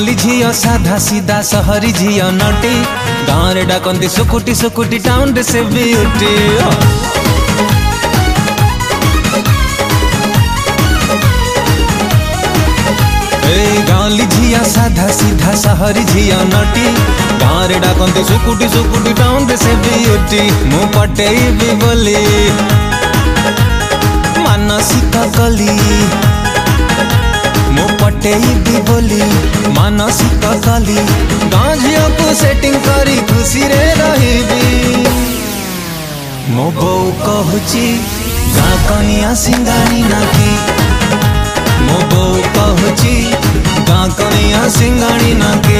गाँवली झील साधा सीधा सहरी झील नटी गाँव रे डाकती सुकुटी सुकुटी टाउन रे से ब्यूटी। गाँवली झील साधा सीधा सहरी झील नटी गाँव रे डाकती सुकुटी सुकुटी टाउन रे से ब्यूटी। मु पटेबी बोली मानसिक कली मु पटेबी बोली मानसिक कली गाँ झील को सेटिंग करी खुशी रे रहिबी। मो बो कहूची गाँ कनिया सिंगानी नाकी मो बो कहूची गाँ कनिया सिंगानी नाकी।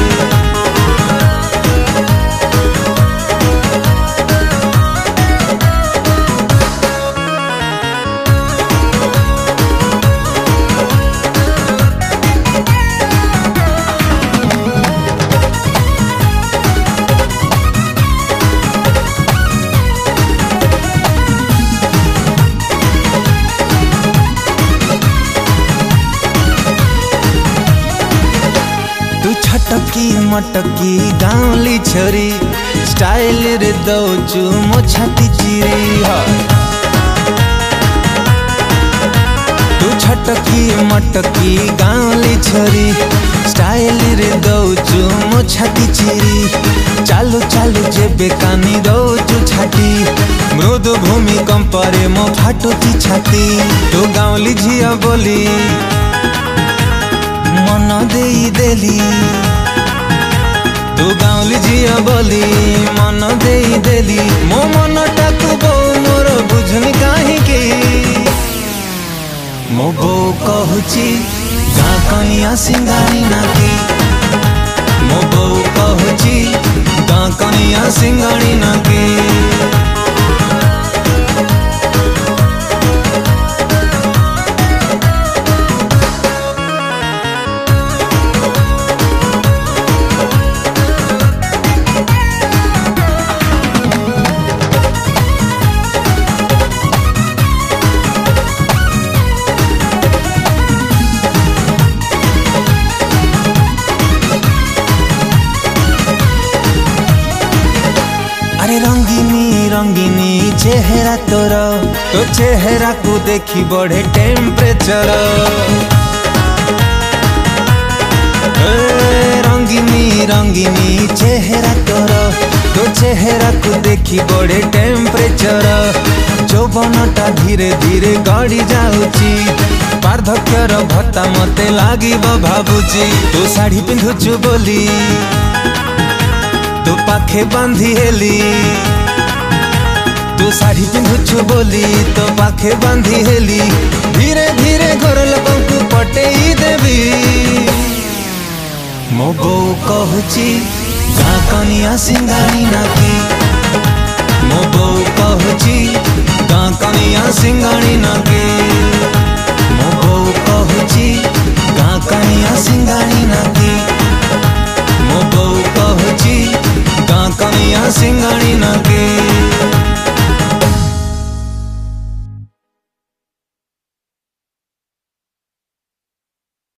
छटकी मटकी गाँवली छोरी स्टाइल रे दौचु मो छाती चिरी। तू छटकी मटकी गाँवली छोरी स्टाइल रे दौचु मो छाती चिरी। चालू चालू जेबे कानी दौचु छाती मृदु भूमि कंपरे मो फाटुची छाती। तू गाँवली झिया बोली मन देई देली तू गाँवली झिया बोली मन देई देली मो मन टाकू बो मोर बुझनी काहींकी। मो बो कहूची गाँ कनिया सिंगानी नाकी मो बो कहूची गाँ कनिया सिंगानी नाकी। रंगीनी रंगीनी चेहरा तोर तो चेहरा को देखी बढ़े टेम्परेचर। रंगीनी रंगीनी चेहरा तोर तो चेहरा को देखी बढ़े टेम्परेचर। जौवनटा धीरे धीरे गड़ी जाऊची पार्धक्यर भत्ता मते लागिब भाबुची। तू शाढ़ी पिंधुचु बोली तू पाखे बांधी हेली तू शाढ़ी पिंधुचु बोली तो पाखे बांधी हेली। धीरे धीरे घर लोगों को पटेई देवी। मो बो कहूची गाँ कनिया सिंगानी नाकी मो बो कहूची गाँ कनिया सिंगानी नाकी मो बो कहूची गाँ कनिया सिंगानी नाकी।